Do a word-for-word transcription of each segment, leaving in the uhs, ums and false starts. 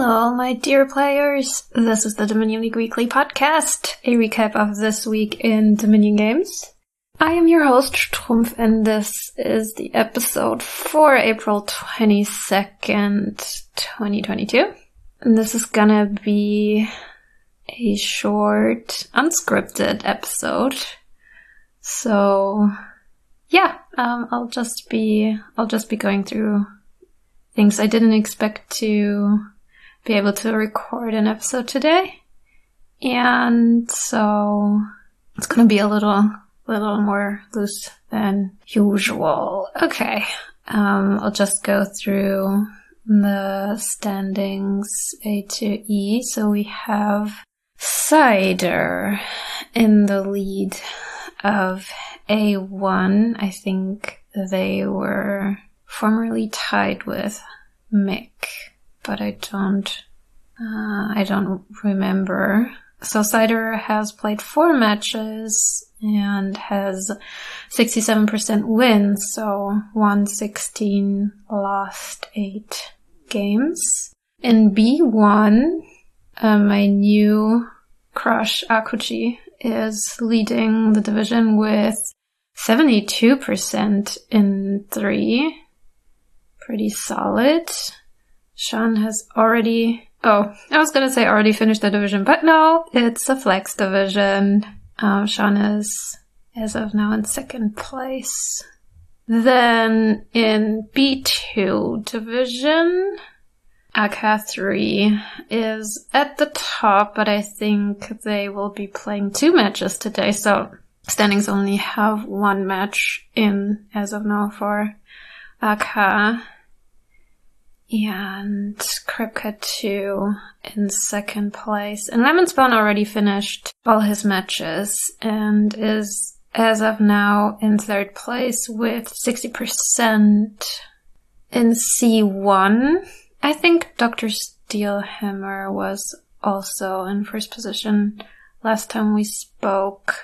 Hello, my dear players. This is the Dominion League Weekly Podcast, a recap of this week in Dominion games. I am your host, Strumpf, and this is the episode for April twenty-second, twenty twenty-two. And this is gonna be a short, unscripted episode. So, yeah, um, I'll just be, I'll just be going through things I didn't expect to be able to record an episode today. And so it's going to be a little, little more loose than usual. Okay. Um, I'll just go through the standings A to E. So we have Cider in the lead of A one. I think they were formerly tied with Mick, but I don't, uh, I don't remember. So Cider has played four matches and has sixty-seven percent wins, so won sixteen, lost eight games. In B one, uh, my new crush, Akuchi, is leading the division with seventy-two percent in three. Pretty solid. Sean has already... Oh, I was gonna say already finished the division, but no, it's a flex division. Um, Sean is, as of now, in second place. Then in B two division, A K three is at the top, but I think they will be playing two matches today, so standings only have one match in as of now for A K. And Kripke two in second place. And Lemon Spawn already finished all his matches and is, as of now, in third place with sixty percent. In C one, I think Doctor Steelhammer was also in first position last time we spoke.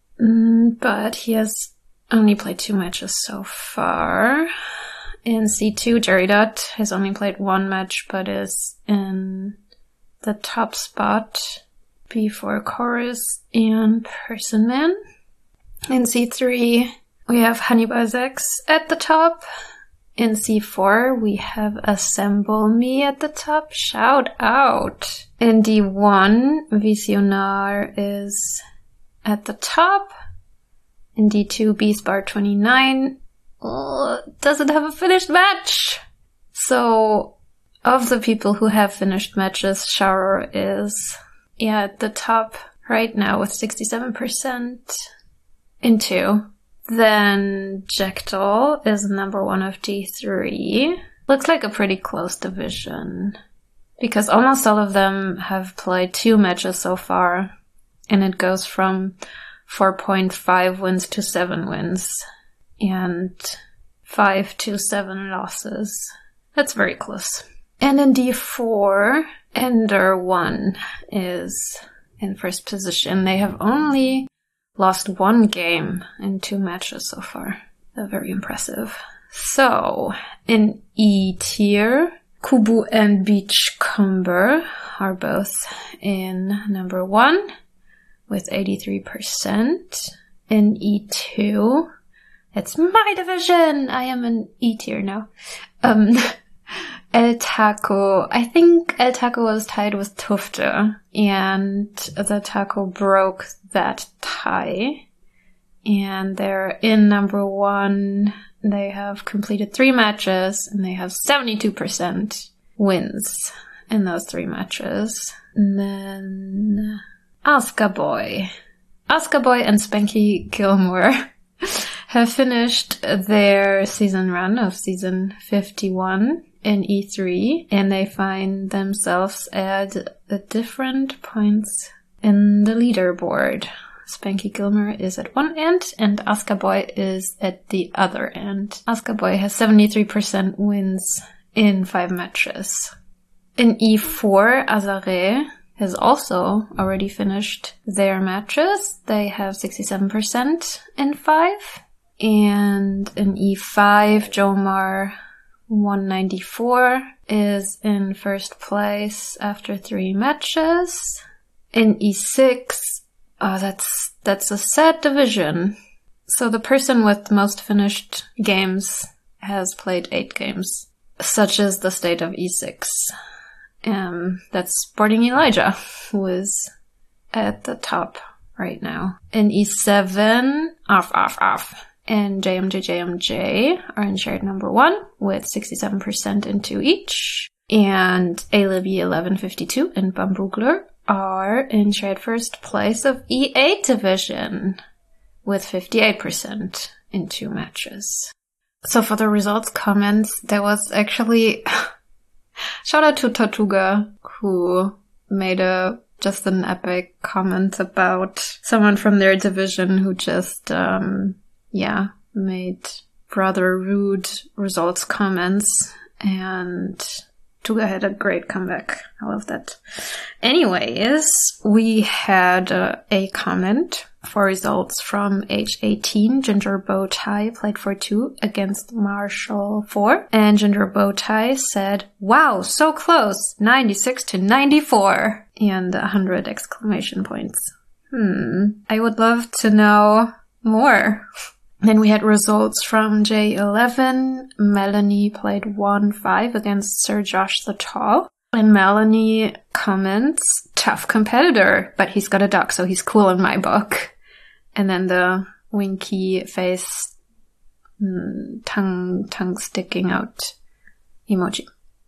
Mm, but he has only played two matches so far. In C two, Jerry Dutt has only played one match, but is in the top spot before Chorus and Person Man. In C three, we have Hannibal Zex at the top. In C four, we have Assemble Me at the top. Shout out! In D one, Visionar is at the top. In D two, Beastbar twenty-nine uh, doesn't have a finished match. So, of the people who have finished matches, Shower is yeah, at the top right now with sixty-seven percent in two. Then Jackdaw is number one of D three. Looks like a pretty close division, because almost all of them have played two matches so far, and it goes from four point five wins to seven wins, and five to seven losses. That's very close. And in D four, Ender one is in first position. They have only lost one game in two matches so far. They're very impressive. So, in E tier, Kubu and Beachcomber are both in number one with eighty-three percent. In E two, it's my division! I am in E tier now. Um, El Taco, I think El Taco was tied with Tufte, and the Taco broke that tie. And they're in number one. They have completed three matches, and they have seventy-two percent wins in those three matches. And then Asuka Boy. Asuka Boy and Spanky Gilmore have finished their season run of season fifty-one in E three, and they find themselves at different points in the leaderboard. Spanky Gilmore is at one end, and Asuka Boy is at the other end. Asuka Boy has seventy-three percent wins in five matches. In E four, Azare has also already finished their matches. They have sixty-seven percent in five. And in E five, Jomar one ninety-four is in first place after three matches. In E six, oh, that's, that's a sad division. So the person with most finished games has played eight games. Such is the state of E six. Um, that's Sporting Elijah, who is at the top right now. In E seven, off, off, off. And J M J J M J are in shared number one with sixty-seven percent into each. And A-Libby eleven fifty-two and Bambugler are in shared first place of E eight division with fifty-eight percent in two matches. So for the results comments, there was actually shout out to Tortuga, who made a just an epic comment about someone from their division who just um yeah, made rather rude results comments, and Tuga had a great comeback. I love that. Anyways, we had uh, a comment for results from age eighteen. Ginger Bowtie played for two against Marshall four. And Ginger Bowtie said, wow, so close, ninety-six to ninety-four. And one hundred exclamation points. Hmm, I would love to know more. Then we had results from J eleven. Melanie played one five against Sir Josh the Tall. And Melanie comments, tough competitor, but he's got a duck, so he's cool in my book. And then the winky face, mm, tongue, tongue sticking out emoji.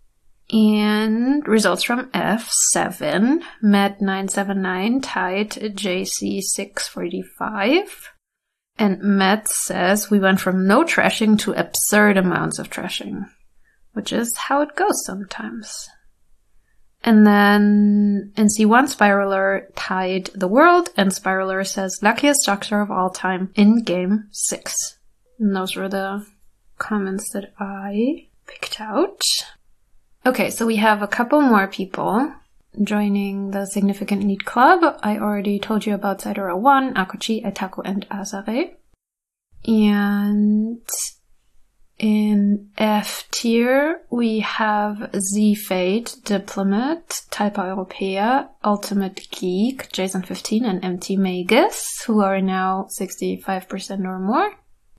And results from F seven. Matt nine seven nine tied J C six forty-five. And Matt says, we went from no trashing to absurd amounts of trashing, which is how it goes sometimes. And then in C one, Spiraler tied the world, and Spiraler says, luckiest doctor of all time in game six. And those were the comments that I picked out. Okay, so we have a couple more people joining the Significant Lead Club. I already told you about Saidora one, Akochi, Aitaku, and Azare. And in F tier, we have Z-Fate, Diplomat, Talpa Europea, Ultimate Geek, Jason fifteen, and M T Magus, who are now sixty-five percent or more.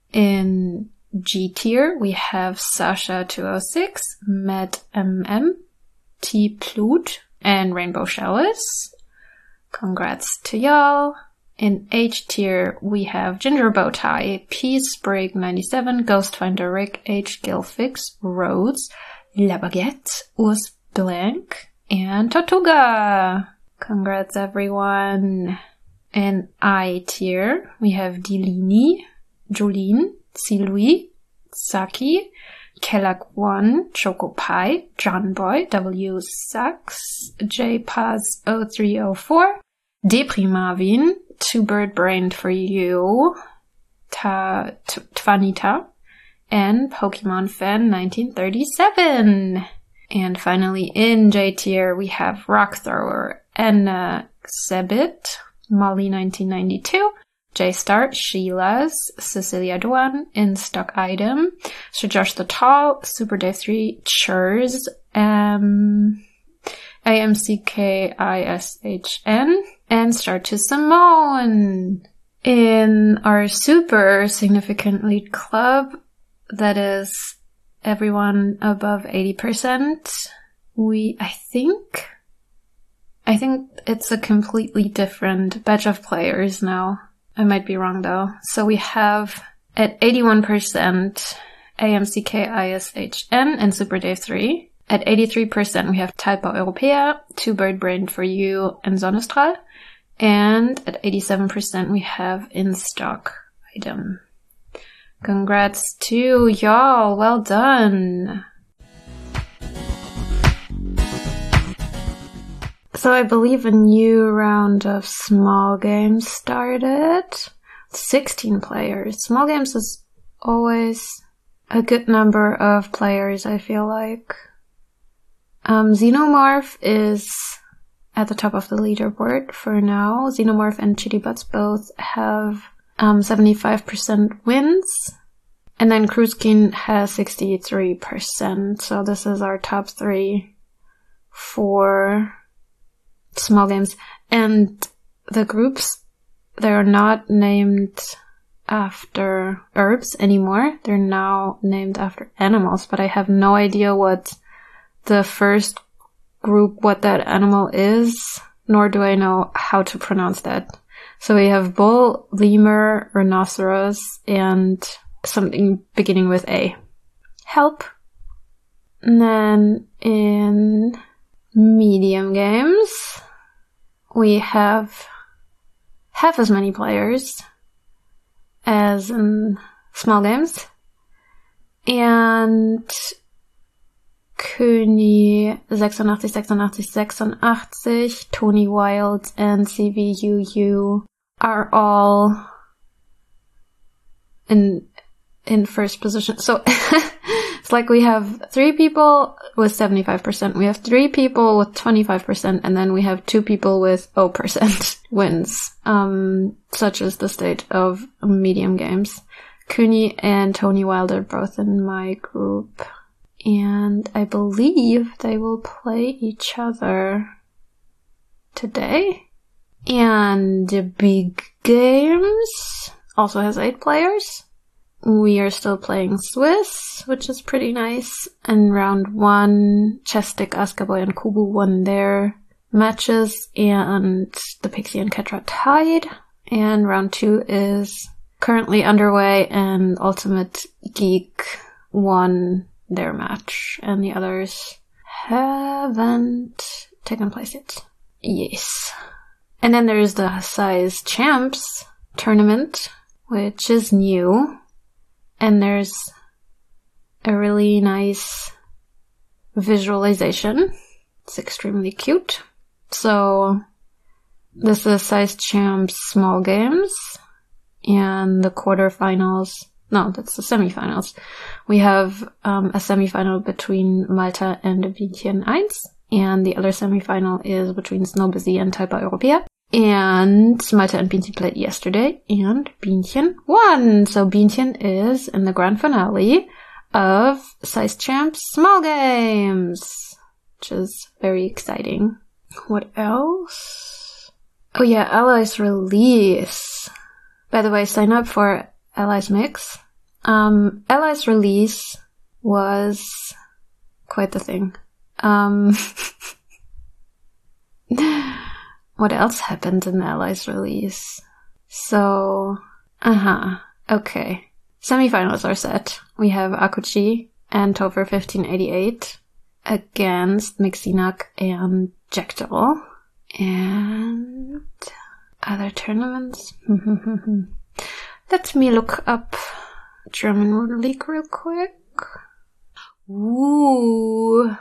In G tier, we have Sasha two oh six, Matt M M, T Plut, and Rainbow Chalice. Congrats to y'all. In H tier, we have Ginger Bowtie, Peace Sprig ninety-seven, Ghostfinder Rick, H Gilfix, Rhodes, La Baguette, Urs Blank, and Tortuga. Congrats everyone. In I tier, we have Dilini, Jolene, C-Louis, Saki, Kellak one, Choco Pie, John Boy, W Sax, J Paz oh three oh four, Deprimavin, Two Bird Brained for You, Ta Tvanita, and Pokemon Fan nineteen thirty-seven. And finally in J tier we have Rock Thrower, Anna Sebit, Molly nineteen ninety-two, J-Star, Sheila's, Cecilia Duan, In Stock Item, Sir Josh the Tall, Super Dave three, Churs, um, A M C K I S H N, and Start to Simone. In our super significant lead club, that is everyone above eighty percent, we, I think, I think it's a completely different batch of players now. I might be wrong though. So we have at eighty-one percent A M C K I S H N and Super Dave three. At eighty-three percent we have Talpa Europea, Two Bird Brained for You, and Sonnenstrahl. And at eighty-seven percent we have In Stock Item. Congrats to y'all. Well done. So I believe a new round of small games started. sixteen players. Small games is always a good number of players, I feel like. Um, Xenomorph is at the top of the leaderboard for now. Xenomorph and Chili Butts both have um, seventy-five percent wins. And then Kruskin has sixty-three percent. So this is our top three for small games. And the groups, they're not named after herbs anymore. They're now named after animals, but I have no idea what the first group, what that animal is, nor do I know how to pronounce that. So we have bull, lemur, rhinoceros, and something beginning with A. Help. And then in medium games, we have half as many players as in small games. And Köni sechsundachtzig, sechsundachtzig, sechsundachtzig, Tony Wild, and C V U U are all in in first position. So it's like we have three people with seventy-five percent, we have three people with twenty-five percent, and then we have two people with zero percent wins. Um, such is the state of medium games. Köni and Tony Wild are both in my group, and I believe they will play each other today. And the big games also has eight players. We are still playing Swiss, which is pretty nice. And round one, Chestic, Askaboy, and Kubu won their matches, and the Pixie and Ketra tied. And round two is currently underway, and Ultimate Geek won their match, and the others haven't taken place yet. Yes. And then there's the Size Champs tournament, which is new. And there's a really nice visualization. It's extremely cute. So this is Size Champs Small Games. And the quarterfinals, no, that's the semifinals. We have um, a semifinal between Malta and Bienchen one. And the other semifinal is between Snowbusy and Talpa Europea. And Malta and Bienchen played yesterday, and Bienchen won. So Bienchen is in the grand finale of Size Champs Small Games, which is very exciting. What else? Oh yeah, Allies Release. By the way, sign up for Allies Mix. Um, Allies Release was quite the thing. Um... What else happened in the Allies Release? So, uh-huh, okay. Semifinals are set. We have Akuchi and Topher fifteen eighty-eight against Mixinak and Jackdaw. And other tournaments? Let me look up German League real quick. Ooh.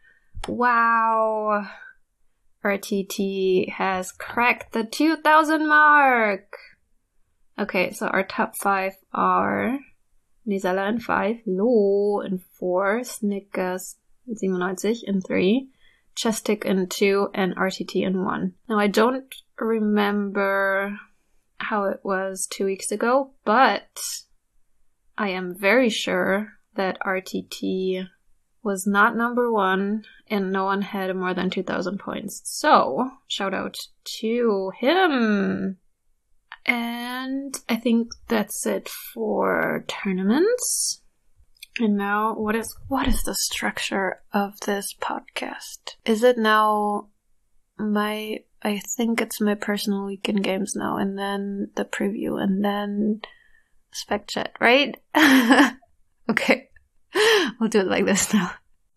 Wow. R T T has cracked the two thousand mark! Okay, so our top five are Nisala in five, Lo in four, Snickers seventy-nine in three, Chestic in two, and R T T in one. Now, I don't remember how it was two weeks ago, but I am very sure that R T T was not number one, and no one had more than two thousand points. So, shout out to him! And I think that's it for tournaments. And now, what is what is the structure of this podcast? Is it now my... I think it's my personal weekend games now, and then the preview, and then spec chat, right? Okay. We'll do it like this now.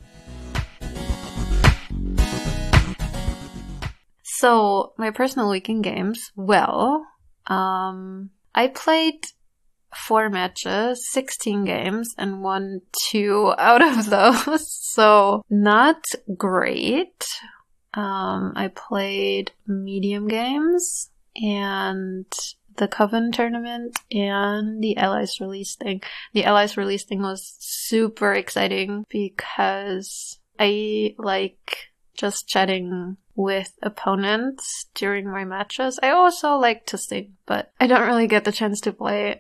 So, my personal weekend games, well, um, I played four matches, sixteen games, and won two out of those. So, not great. Um, I played medium games, and the Coven tournament, and the Allies Release thing. The Allies Release thing was super exciting because I like just chatting with opponents during my matches. I also like to sing, but I don't really get the chance to play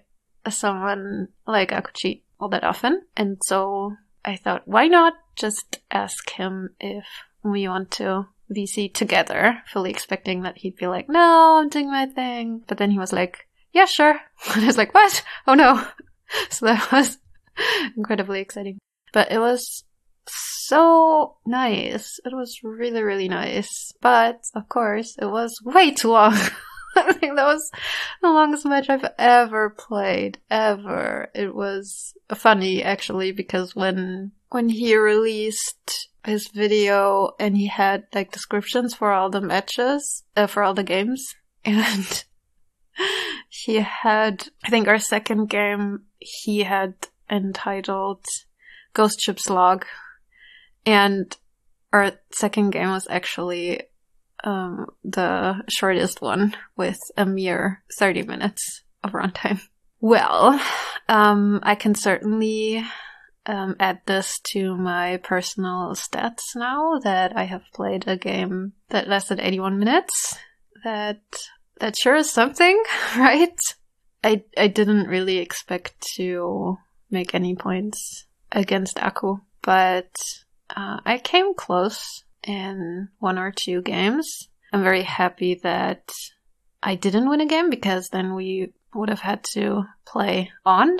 someone like Akuchi all that often. And so I thought, why not just ask him if we want to V C together, fully expecting that he'd be like, no, I'm doing my thing. But then he was like, yeah, sure. And I was like, what? Oh no. So that was incredibly exciting. But it was so nice. It was really, really nice. But, of course, it was way too long. I think that was the longest match I've ever played. Ever. It was funny, actually, because when when he released his video and he had, like, descriptions for all the matches, uh, for all the games, and he had, I think our second game, he had entitled Ghost Ship's Log, and our second game was actually um, the shortest one with a mere thirty minutes of runtime. Well, um, I can certainly um, add this to my personal stats now that I have played a game that lasted eighty-one minutes. That that sure is something, right? I I didn't really expect to make any points against Aku, but uh, I came close in one or two games. I'm very happy that I didn't win a game, because then we would have had to play on.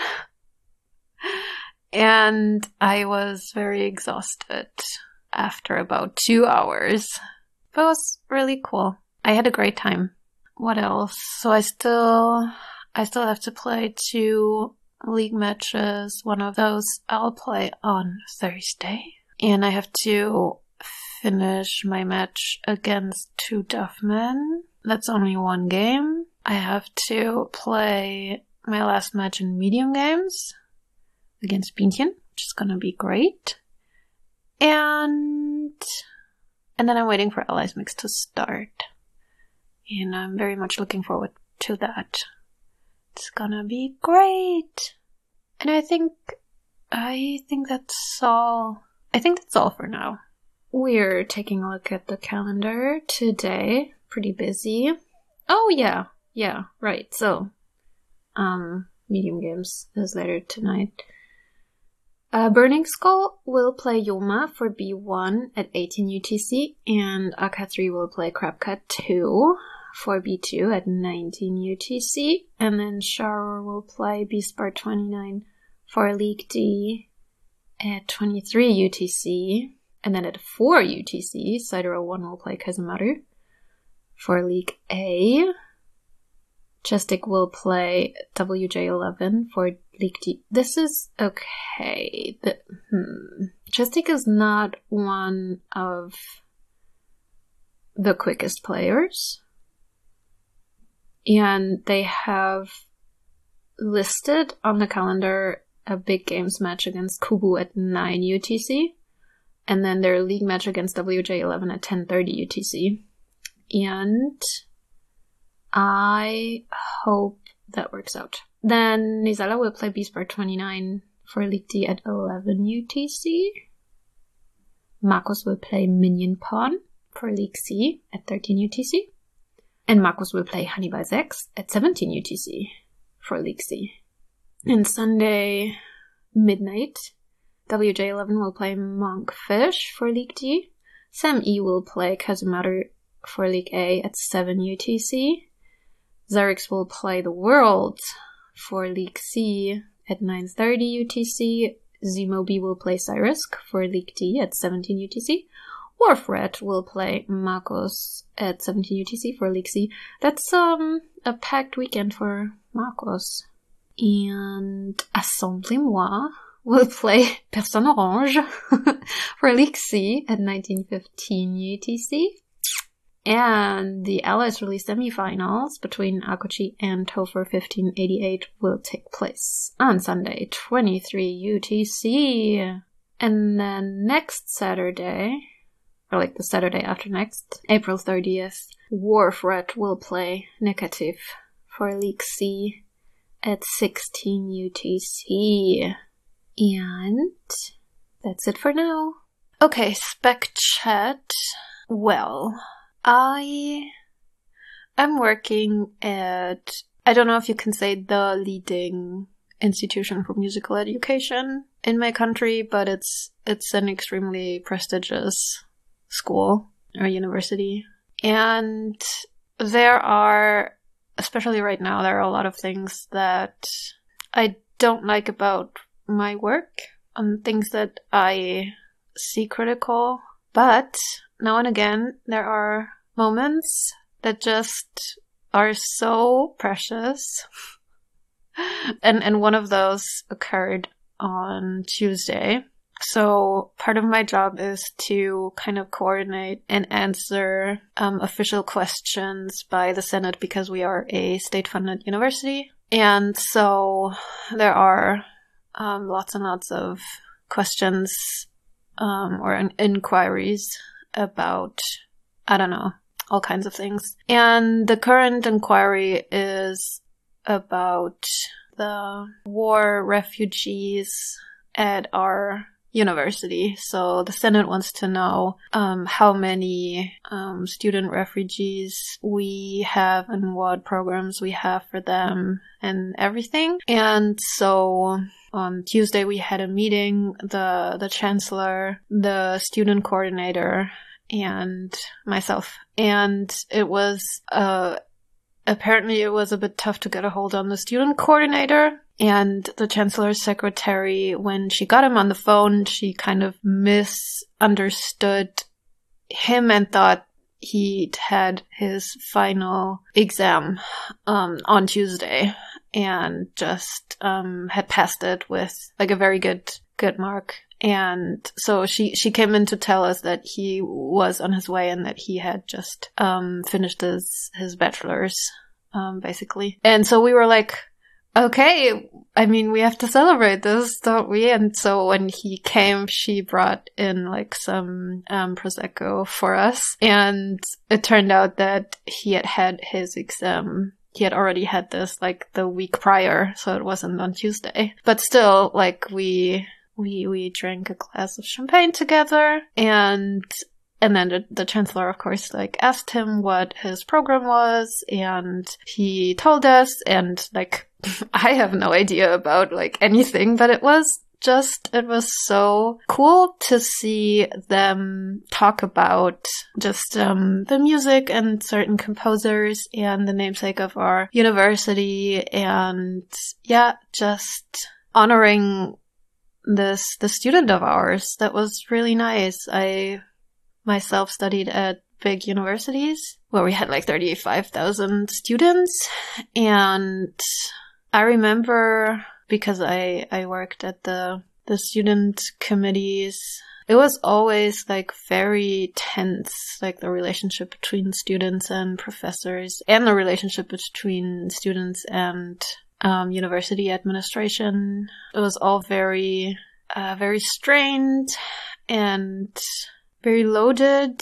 And I was very exhausted after about two hours. But it was really cool. I had a great time. What else? So I still, I still have to play two league matches. One of those I'll play on Thursday. And I have to finish my match against Two Duffmen. That's only one game. I have to play my last match in medium games against Bientchen, which is gonna be great. And and then I'm waiting for Allies Mix to start. And I'm very much looking forward to that. It's gonna be great. And I think I think that's all. I think that's all for now. We're taking a look at the calendar today. Pretty busy. Oh yeah, yeah, right. So, um, medium games is later tonight. Uh, Burning Skull will play Yoma for B one at eighteen U T C, and A K three will play Crabcat two for B two at nineteen U T C, and then Shower will play Beastbar twenty-nine for League D at twenty-three U T C, and then at four U T C, Cider oh one will play Kazemaru for League A. Chestic will play W J eleven for League D. This is okay. The, hmm. Chestic is not one of the quickest players. And they have listed on the calendar a big games match against Kubu at nine U T C. And then their league match against W J eleven at ten thirty U T C. And I hope that works out. Then Nizala will play Beastbar twenty-nine for League D at eleven U T C. Marcos will play Minion Pawn for League C at thirteen U T C. And Marcos will play Hannibal six at seventeen U T C for League C. And Sunday midnight, W J eleven will play Monkfish for League D. Sam E will play Kazemaru for League A at seven U T C. Zarix will play The World for League C at nine thirty U T C. Zmobi will play Cyrisk for League D at seventeen U T C. Wharfrat will play Marcos at seventeen U T C for League C. That's um a packed weekend for Marcos. And Assembly-moi will play Personne Orange for League C at nineteen fifteen U T C. And the Allies Release semifinals between Akuchi and Topher fifteen eighty-eight will take place on Sunday, twenty-three U T C. And then next Saturday, or like the Saturday after next, April thirtieth, Wharfrat will play Negative for League C at sixteen U T C. And that's it for now. Okay, spec chat. Well, I am working at, I don't know if you can say the leading institution for musical education in my country, but it's it's an extremely prestigious school or university. And there are, especially right now, there are a lot of things that I don't like about my work and things that I see critical. But now and again, there are moments that just are so precious. and and one of those occurred on Tuesday. So part of my job is to kind of coordinate and answer um, official questions by the Senate because we are a state-funded university. And so there are um, lots and lots of questions um, or in- inquiries about, I don't know, all kinds of things. And the current inquiry is about the war refugees at our university. So the Senate wants to know um, how many um, student refugees we have and what programs we have for them and everything. And so on Tuesday we had a meeting, the the chancellor, the student coordinator, and myself. And it was uh apparently it was a bit tough to get a hold on the student coordinator. And the chancellor's secretary, when she got him on the phone, she kind of misunderstood him and thought he'd had his final exam um, on Tuesday and just um, had passed it with like a very good good mark. And so she, she came in to tell us that he was on his way and that he had just um, finished his, his bachelor's, um, basically. And so we were like, okay, I mean, we have to celebrate this, don't we? And so when he came, she brought in like some um, Prosecco for us. And it turned out that he had had his exam. He had already had this like the week prior, so it wasn't on Tuesday. But still, like we we we drank a glass of champagne together, and and then the, the chancellor, of course, like asked him what his program was, and he told us, and like I have no idea about like anything, but it was just, it was so cool to see them talk about just um, the music and certain composers and the namesake of our university, and yeah, just honoring this the student of ours. That was really nice. I myself studied at big universities where we had like thirty-five thousand students, and I remember, because I, I worked at the, the student committees, it was always like very tense, like the relationship between students and professors, and the relationship between students and um, university administration. It was all very, uh, very strained and very loaded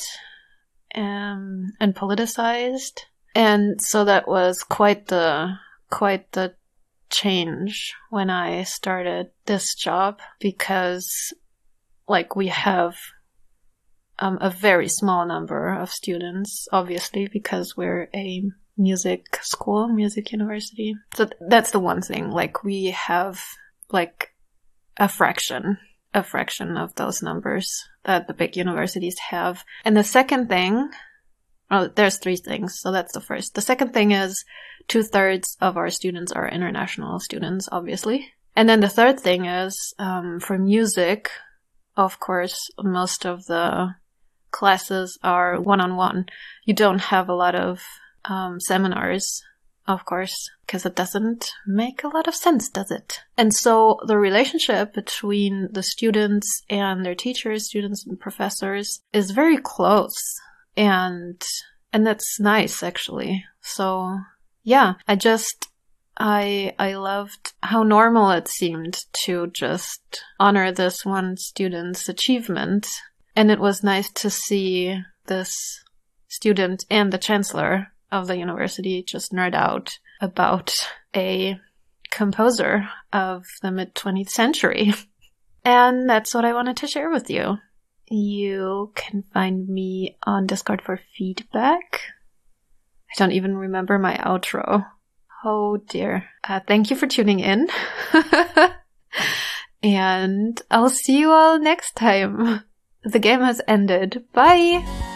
um, and politicized. And so that was quite the, quite the change when I started this job, because like we have um, a very small number of students, obviously, because we're a music school, music university. So th- that's the one thing, like we have like a fraction, a fraction of those numbers that the big universities have. And the second thing, oh, there's three things. So that's the first. The second thing is two thirds of our students are international students, obviously. And then the third thing is, um, for music, of course, most of the classes are one-on-one. You don't have a lot of um, seminars, of course, because it doesn't make a lot of sense, does it? And so the relationship between the students and their teachers, students and professors, is very close. And and that's nice, actually. So yeah, I just, I I loved how normal it seemed to just honor this one student's achievement. And it was nice to see this student and the chancellor of the university just nerd out about a composer of the mid-twentieth century. And that's what I wanted to share with you. You can find me on Discord for feedback. I don't even remember my outro. Oh dear. Uh, thank you for tuning in. And I'll see you all next time. The game has ended. Bye!